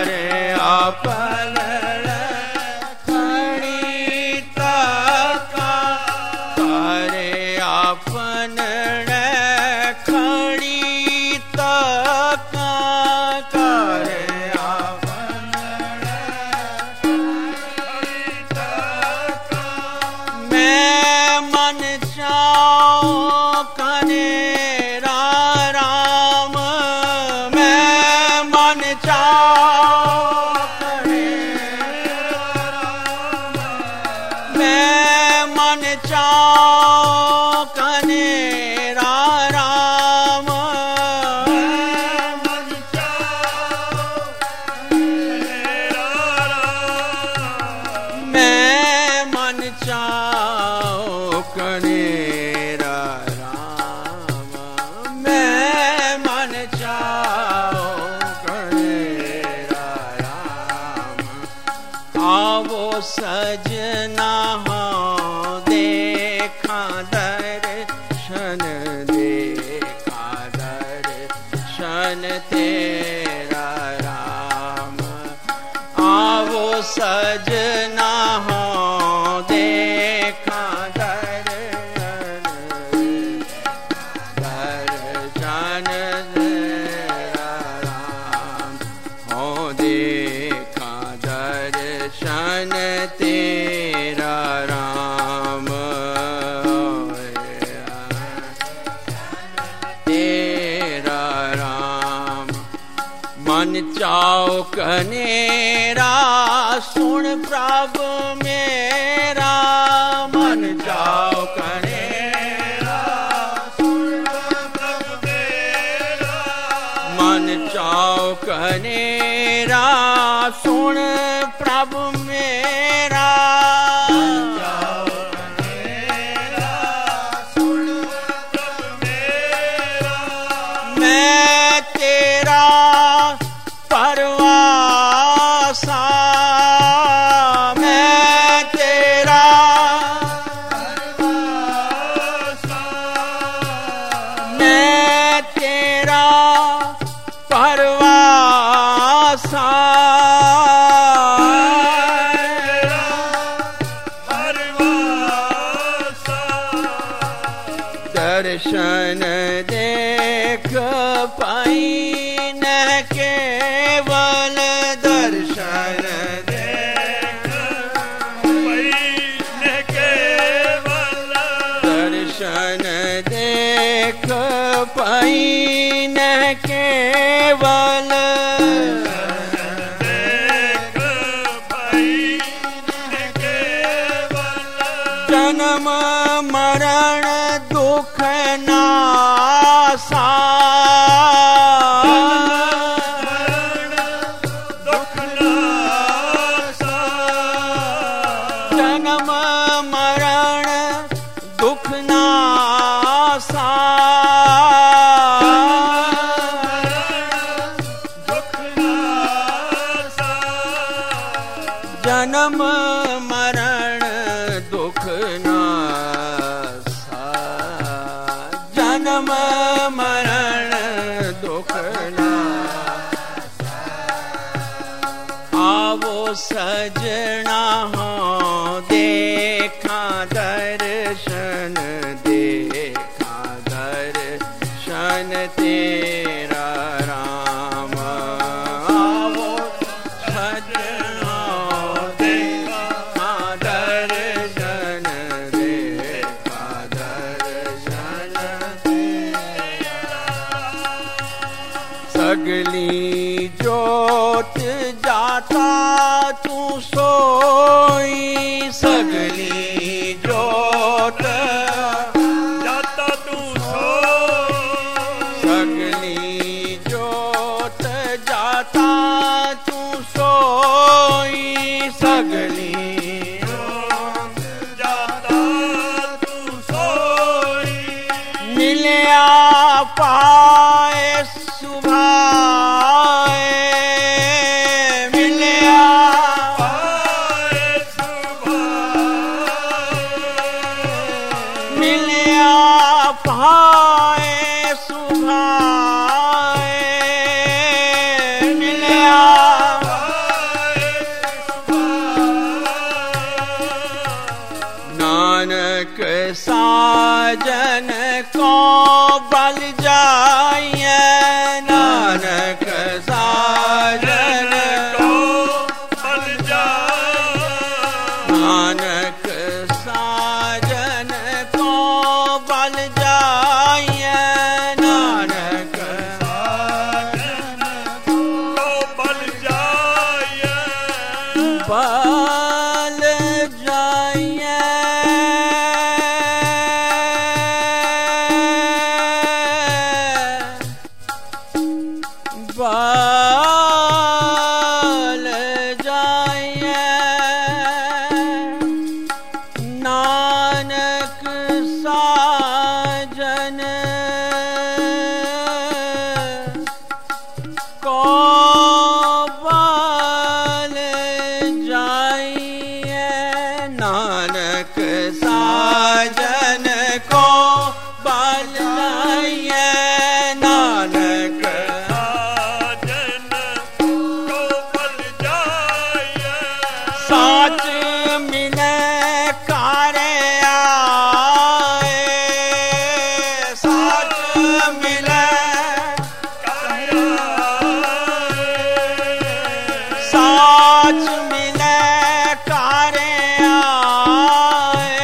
करे अपन खणीता का करे अपन खणीता का करे अपन खणीता का मैं मन चाहूं कनेरा राम मैं मन चाहूं कनेरा राम मैं मन चाहूं कनेरा राम मैं मन चाहूं कनेरा राम मैं मन चाहूं कनेरा राम मैं मन चाहूं कनेरा राम आवो सजना हो देखा दर्शन देखा दर्शन तेरा राम आवो सजना हो देखा दर्शन दर्शन तेरा राम हो देखा दर्शन तेरा राम तेरा राम मन चाओ कनेरा सुन प्रभु मेरा मन चाओ कनेरा सुन प्रभु मेरा मन चाओ कनेरा सुन प्रभु मेरा मैं तेरा परवासा मैं तेरा परवासा मैं तेरा परवासा दर्शन देख पाई न केवल दर्शन देख पाई न केवल दर्शन देख पाई न केवल देख पाई न केवल जन्म मरण दुख नासा जन्म मरण दुख नासा जन्म मरण दुख नासा जन्म मरण दुख नासा आवो सजना हो देखा दर्शन देखा दर्शन तेरा राम आवो सजना देखा दर्शन देखा दर्शन सगली जोत जाता तू सोई सगली जोत जाता तू सोई सगली जोत जाता तू सोई सगली जोत जाता तू सोई मिलया पाए सुभाए मिलया पाए सुभाए मिलया पाए सुभाए मिलया साजन को बल जाइए, नानक साजन को बल जाइए, नानक साजन को बल जाइए, नानक साजन को बल जाइए, बल जाइए, बल जाइए, नानक साजन को बल जाइए, नानक साजन को बल जाइए, नानक साच मिले कारे आए, साच मिले कारे आए, साच मिले कारे आए,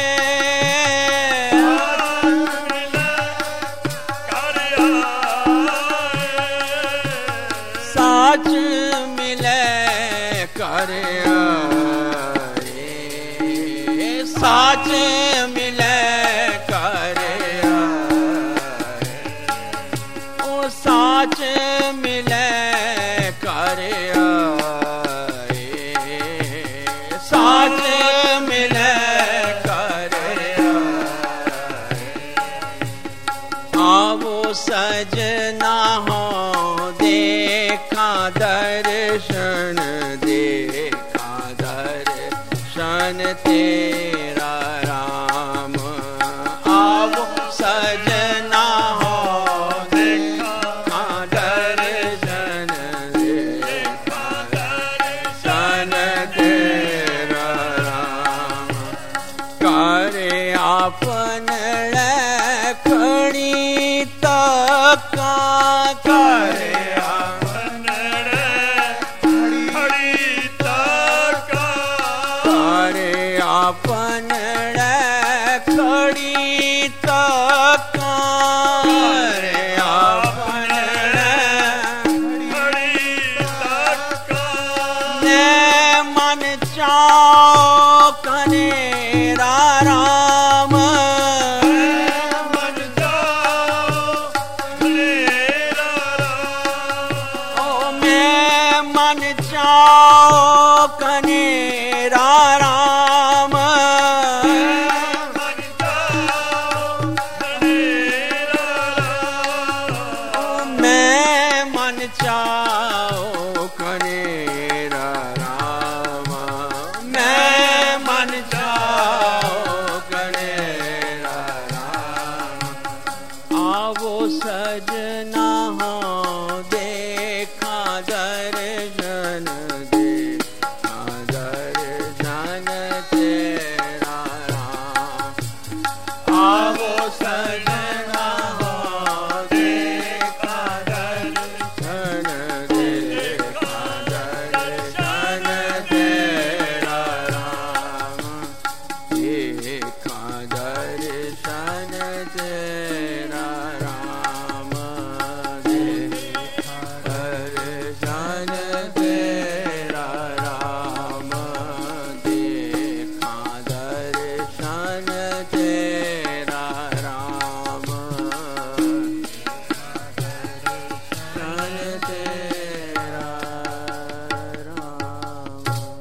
साच मिले कारे आए, साच मिले करे आए, ओ साच मिले करे आए, साच मिले करे आए, आवो सजना हो देखा दर्शन, देखा दर्शन तेरा राम, आवो सजना हो देखा दर्शन, देखा दर्शन तेरा राम, करे आपन खड़ी तका, करे आपन खड़ी तका, करे आपन खड़ी तका, करे आपन खड़ी तका, ने मन चाओ कनेरा राम, मन चाओ कनेरा राम, ओ मैं मन चाओ कनेरा राम, मन चाओ कनेरा राम, मैं मन चाओ कनेरा राम, मैं मन चाओ कनेरा राम, आवो सजना हो देखा दर्शन, देखा दर्शन तेरा राम, आवो सजना हो देखा दर्शन, देखा दर्शन तेरा राम, देखा दर्शन तेरा राम, देखा दर्शन तेरा राम, देखा दर्शन तेरा राम, दर्शन तेरा राम।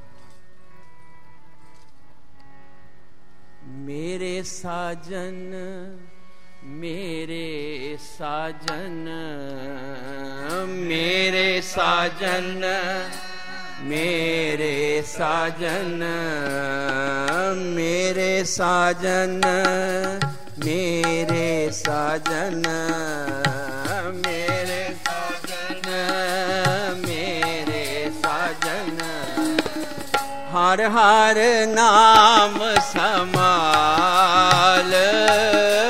मेरे साजन, मेरे साजन, मेरे साजन, मेरे साजन, मेरे साजन, मेरे साजन, मेरे साजन, मेरे साजन, हर हर नाम समाल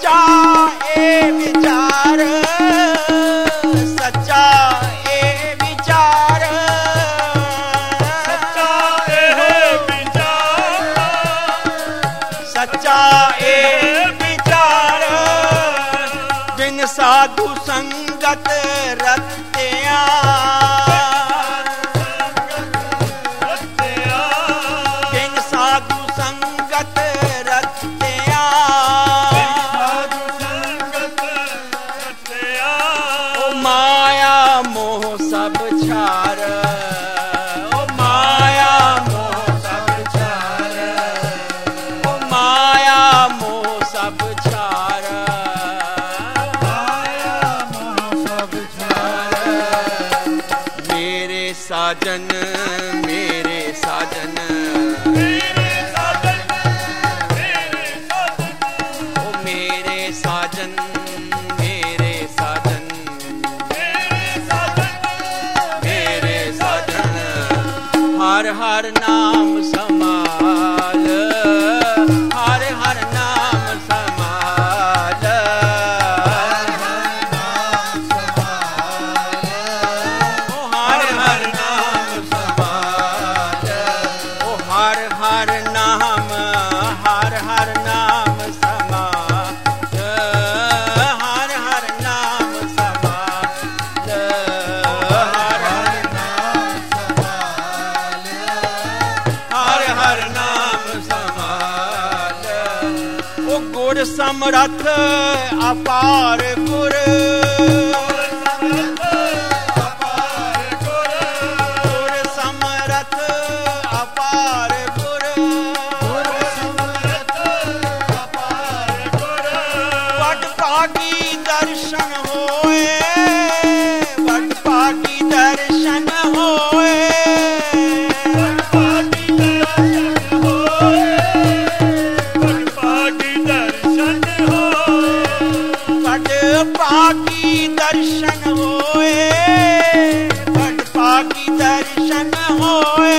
सच्चा ए विचार, सच्चा ए विचार, सच्चा ए विचार, सच्चा ए विचार। बिन साधु संगत रत्या, बिन साधु संगत रत्या, ओ माया मोह सब छार, ओ माया मोह सब छार, ओ माया मोह सब छार, माया मोह सब छार। मेरे साजन, मेरे साजन, मेरे साजन, मेरे साजन, ओ मेरे साजन, मेरे साजन, मेरे साजन, मेरे साजन। हर हर नाम समाल, हर हर नाम समाल, ओ हर हर नाम समाल, ओ हर हर नाम, हर हर नाम समाल, हर हर नाम समाल, हर हर हर हर नाम समाल। ओ गुर समरथ अपार गुर, गुर समरथ अपार गुर, वड भागी दर्शन होए, वड भागी दर्शन होए, वड भागी दर्शन होए, वड भागी दर्शन होए,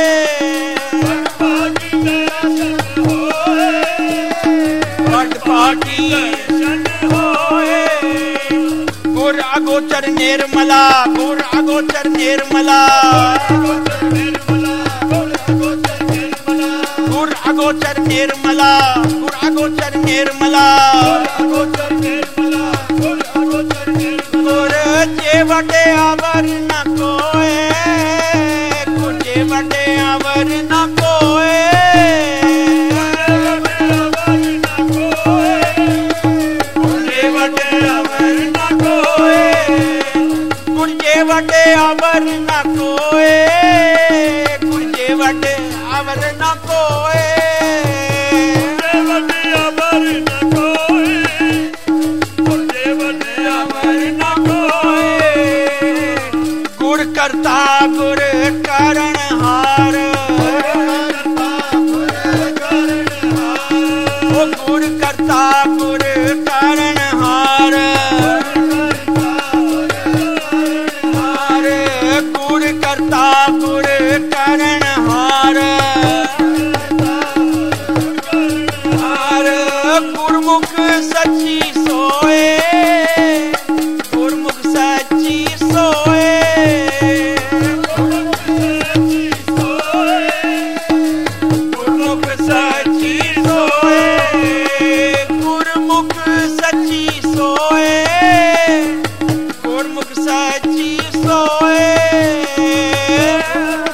वड भागी होए। गुर अगोचर निर्मला, गुर अगोचर निर्मला, गुर अगोचर निर्मला, गुर अगोचर निर्मला, गुर जे वडे अवर न कोए, गुर जे वडे अवर न कोए, गुर जे वडे अवर न कोए, गुर जे वडे अवर न कोए, गुर जे वडे अवर न कोए, गुर करता गुर करण हार, ओ गुर करता गुर करण हार, हार गुर करता गुर करण हार, हार गुरमुख सच्ची सोए, गुरमुख सच्ची सोए, गुरमुख सच्ची सोए, गुरमुख सच्ची सोए, गुरमुख सच्ची सोए,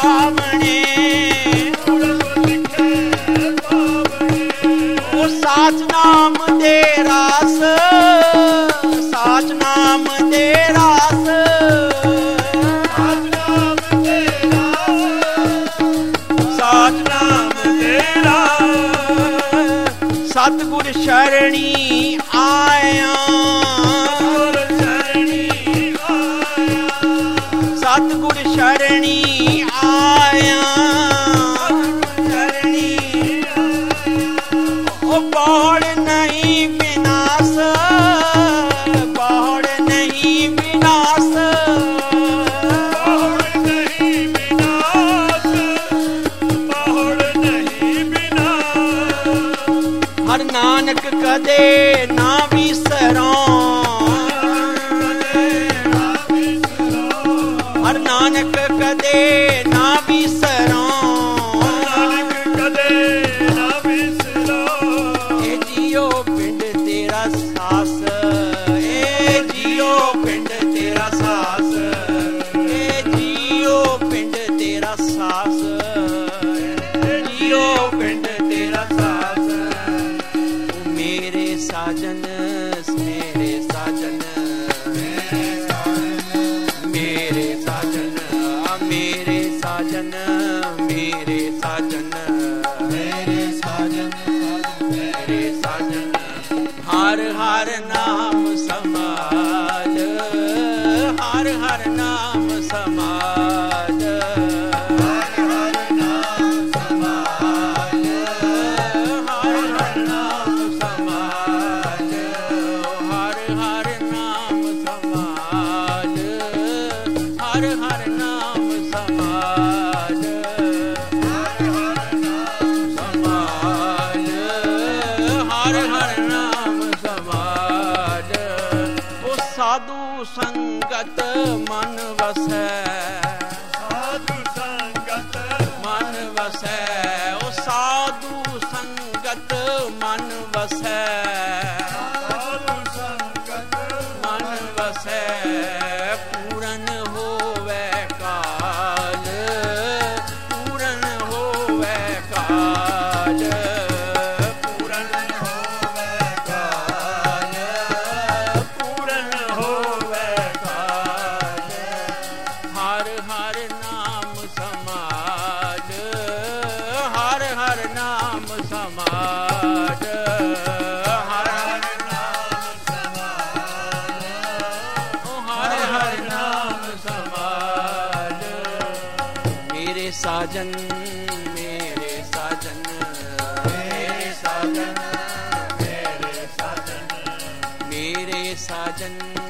ਪਾਵਣੇ ਗੁਰਮੁਖ ਲਿਖੇ ਪਾਵਣੇ ਉਹ ਸਾਚ ਨਾਮ ਦੇ ਰਾਸ ਸਾਚ ਨਾਮ ਦੇ ਰਾਸ ਸਾਚ ਨਾਮ ਤੇਰਾ ਸਾਚ ਨਾਮ ਤੇਰਾ ਸਤਿਗੁਰ ਸ਼ਰਣੀ ਆਇਆ ਗੁਰ ਚਰਣੀ ਆਇਆ ਸਤਿਗੁਰ ਸ਼ਰਣੀ ਆਇਆ ਚਰਣੀ ਉਹ ਬਾੜ ਨਹੀਂ ਵਿਨਾਸ਼ ਬਾੜ ਨਹੀਂ ਵਿਨਾਸ਼ ਬਾਹੜ ਨਹੀਂ ਬਿਨਾਸ਼ ਬਾਹੜ ਨਹੀਂ ਬਿਨਾਸ਼ ਹਰ ਨਾਨਕ ਕਦੇ ਨਾ ਵਿਸਰਾਂ ਹਰ ਨਾਨਕ ਕਦੇ ਨਾ ਵਿਸਰਾਂ ਨਾਨਕ ਕਦੇ ਨਾ ਵਿਸਰੋ ਇਹ ਜੀਓ ਪਿੰਡ ਤੇਰਾ ਸਾਸ ਇਹ ਜੀਓ ਪਿੰਡ ਤੇਰਾ ਸਾਸ ਇਹ ਜੀਓ ਪਿੰਡ ਤੇਰਾ ਸਾਸ ਇਹ ਜੀਓ ਪਿੰਡ ਤੇਰਾ ਸਾਸ ਉਹ ਮੇਰੇ ਸਾਜਨ ਮੇਰੇ ਸਾਜਨ ਮੇਰੇ ਸਾਜਨ ਆ ਮੇਰੇ ਸਾਜਨ ਮੇਰੇ ਸਾਜਨ ਮੇਰੇ ਸਾਜਨ ਮੇਰੇ ਸਾਜਨ ਹਰ ਹਰ ਨਾਮ ਸਮਾਦ ਹਰ ਹਰ ਨਾਮ ਸਮਾਦ ਹਰ ਹਰ ਨਾਮ ਸਮਾਦ ਹਰ ਹਰ ਨਾਮ ਸਮਾਦ ਹਰ ਹਰ ਨਾਮ ਸਮਾਦ ਹਰ ਹਰ ਨਾਮ ਸਮਾਦ ਹਰ ਹਰ ਨਾਮ ਸਮਾਦ ਹਰ ਹਰ ਨਾਮ ਸਮਾਦ ਉਹ ਸਾਧੂ ਸੰਗਤ ਮਨ ਵਸੈ ਸਾਧੂ ਸੰਗਤ ਮਨ ਵਸੈ ਉਹ ਸਾਧੂ ਸੰਗਤ ਮਨ ਵਸੈ ਸਾਧੂ ਸੰਗਤ ਮਨ ਵਸੈ ਪੂਰਨ ਹੋਵੇ ਕਾਲ ਪੂਰਨ ਹੋਵੇ ਕਾਲ ਪੂਰਨ ਹੋਵੇ ਕਾਲ ਪੂਰਨ ਹੋਵੇ ਕਾਲ ਹਰ ਹਰ ਨਾਮ ਸਮਾਦ ਹਰ ਹਰ ਨਾਮ ਸਮਾਦ ਹਰ ਹਰ ਨਾਮ ਸਮਾਦ ਓ ਹਰ ਹਰ ਨਾਮ ਸਮਾਦ ਮੇਰੇ ਸਾਜਨ ਮੇਰੇ ਸਾਜਨ ਮੇਰੇ ਸਾਜਨ ਮੇਰੇ ਸਾਜਨ ਮੇਰੇ ਸਾਜਨ